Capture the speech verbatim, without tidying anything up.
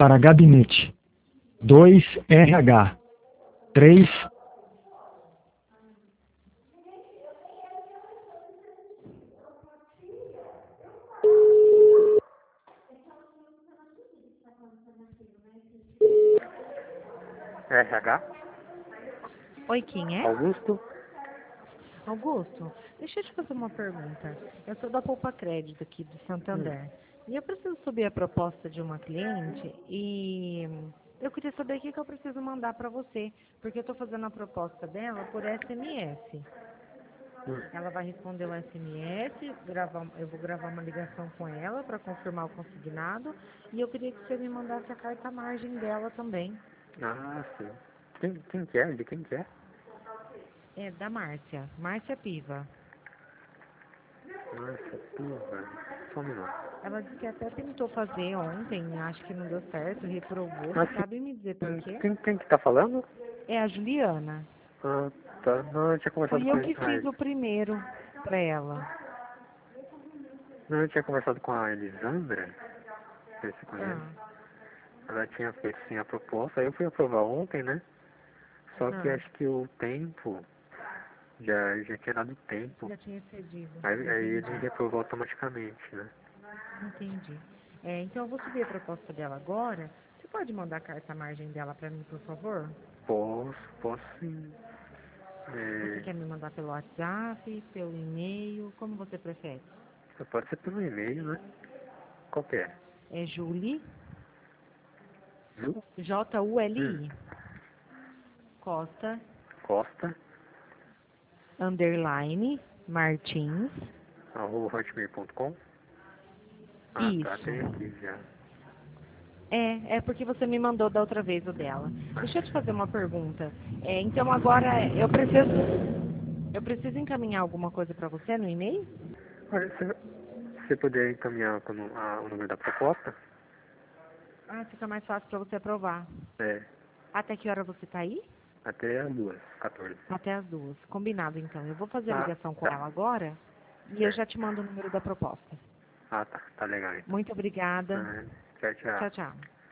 para gabinete. dois R H. três. R H? Oi, quem é? Augusto? Augusto, deixa eu te fazer uma pergunta. Eu sou da Poupa Crédito aqui de Santander. E eu preciso subir a proposta de uma cliente e eu queria saber o que que eu preciso mandar para você, porque eu estou fazendo a proposta dela por S M S. Hum. Ela vai responder o S M S, gravar, eu vou gravar uma ligação com ela para confirmar o consignado e eu queria que você me mandasse a carta margem dela também. Ah, sim. Quem, quem que é? De quem que é? É da Márcia, Márcia Piva. Nossa, porra. Só um minuto. Ela disse que até tentou fazer ontem, acho que não deu certo, reprovou. Mas Você sabe me dizer por quem, quê? quem, quem que tá falando? É a Juliana. Ah, tá. Não, eu tinha conversado Fui com eu a... que fiz o Ah, primeiro pra ela. não, eu tinha conversado com a Elisandra. Não sei se você conhece. Ah, Ela tinha feito sim a proposta. Aí eu fui aprovar ontem, né? Só que ah, acho que o tempo... Já, já tinha dado tempo. já tinha cedido. Aí, aí ele Entendi, reprovou automaticamente, né? entendi. É, então eu vou subir a proposta dela agora. Você pode mandar a carta margem dela pra mim, por favor? Posso, posso sim. Você É, quer me mandar pelo WhatsApp, pelo e-mail, como você prefere? pode ser pelo e-mail, né? Qual que é? É Julie, Ju? Hum. J U L I, Costa, Costa, underline, Martins, arroba hotmail ponto com. Ah, tá, isso. tem aqui já. É, é porque você me mandou da outra vez o dela. Deixa eu te fazer uma pergunta. É, então agora eu preciso, eu preciso encaminhar alguma coisa para você no e-mail? Olha, se se você puder encaminhar com o a- o número da proposta, Ah, fica mais fácil para você aprovar. é Até que hora você tá aí? até as duas, quatorze. Até as duas. Combinado então. Eu vou fazer a Ah, ligação com tá. ela agora e eu Certo. já te mando o número da proposta. Ah, tá. Tá legal então. Muito obrigada. Ah, tchau, tchau. Tchau, tchau.